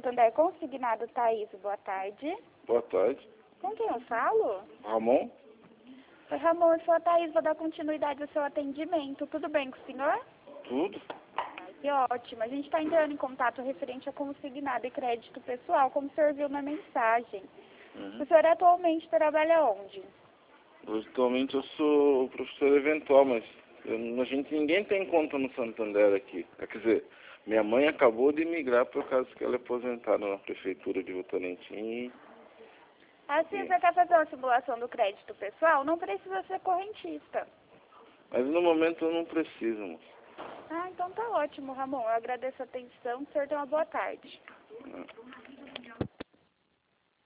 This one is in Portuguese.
Santander Consignado Thaís, boa tarde. Boa tarde. Com quem eu falo? Ramon? Oi, Ramon, eu sou a Thaís, vou dar continuidade ao seu atendimento. Tudo bem com o senhor? Tudo? Ai, que ótimo. A gente está entrando em contato referente a consignado e crédito pessoal, como o senhor viu na mensagem. O senhor atualmente trabalha onde? Atualmente eu sou professor eventual, mas ninguém tem conta no Santander aqui. Quer dizer, minha mãe acabou de migrar por causa que ela é aposentada na prefeitura de Votorantim. Assim, você quer fazer uma simulação do crédito pessoal? Não precisa ser correntista. Mas no momento eu não preciso, moço. Ah, então tá ótimo, Ramon. Eu agradeço a atenção. O senhor tem uma boa tarde.